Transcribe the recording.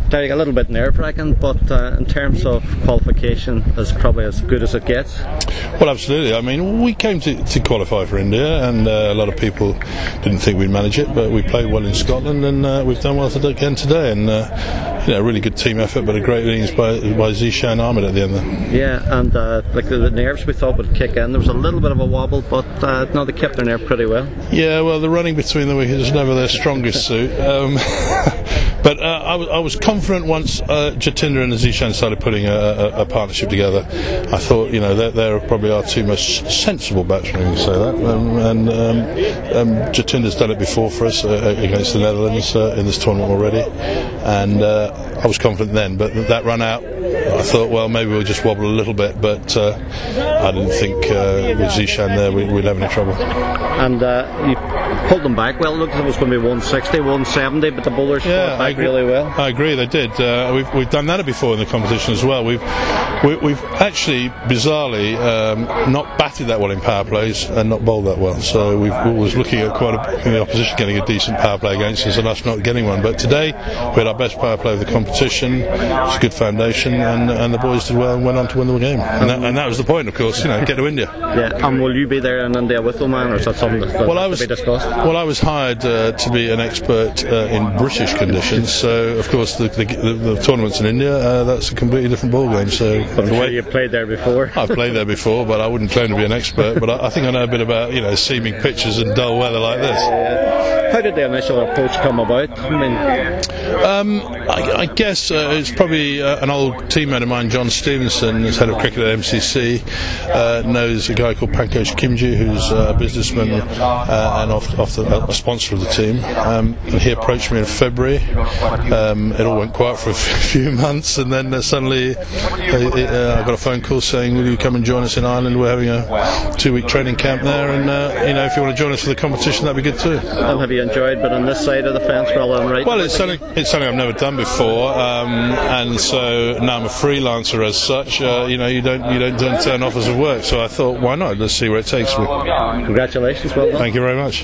Derek, a little bit nerve-wracking, but in terms of qualification, it's probably as good as it gets. Well, absolutely. I mean, we came to qualify for India, and a lot of people didn't think we'd manage it, but we played well in Scotland, and we've done well again today. And a really good team effort, but a great innings by Zishan Ahmed at the end there. Yeah, and like the nerves we thought would kick in. There was a little bit of a wobble, but no, they kept their nerve pretty well. Yeah, well, the running between the wickets is never their strongest suit. But I was confident once Jatinder and Zishan started putting a partnership together. I thought, they're probably our two most sensible batsmen, you can say that. And Jatinder's done it before for us against the Netherlands in this tournament already. And I was confident then, but that run out, I thought, well, maybe we'll just wobble a little bit, but I didn't think with Zishan there we'd have any trouble. And you pulled them back well. It looked as if it was going to be 160, 170, but the bowlers fought back really well. I agree, they did. We've done that before in the competition as well. We've actually, bizarrely, not batted that well in power plays and not bowled that well. So we was looking at the opposition getting a decent power play against us and us not getting one. But today we had our best power play of the competition. It's a good foundation, and the boys did well and went on to win the game. And that was the point, of course, get to India. Yeah, and will you be there in India with them, man, or is that something that has to be discussed? Well, I was hired to be an expert in British conditions, so of course the tournaments in India, that's a completely different ball game. So, but I'm sure you've played there before. I've played there before, but I wouldn't claim to be an expert. But I think I know a bit about seaming pitches and dull weather like this. How did the initial approach come about? I guess it's probably an old teammate of mine, John Stevenson, who's head of cricket at MCC, knows a guy called Pankaj Kimji, who's a businessman and often a sponsor of the team. And he approached me in February. It all went quiet for a few months, and then suddenly I got a phone call saying, will you come and join us in Ireland? We're having a 2-week training camp there, and if you want to join us for the competition, that'd be good too. And have you enjoyed being on this side of the fence rather than right? Well, it's something I've never done before, and so now I'm a freelancer as such. You don't turn offers of work, so I thought, why not? Let's see where it takes me. Congratulations, well done. Thank you very much.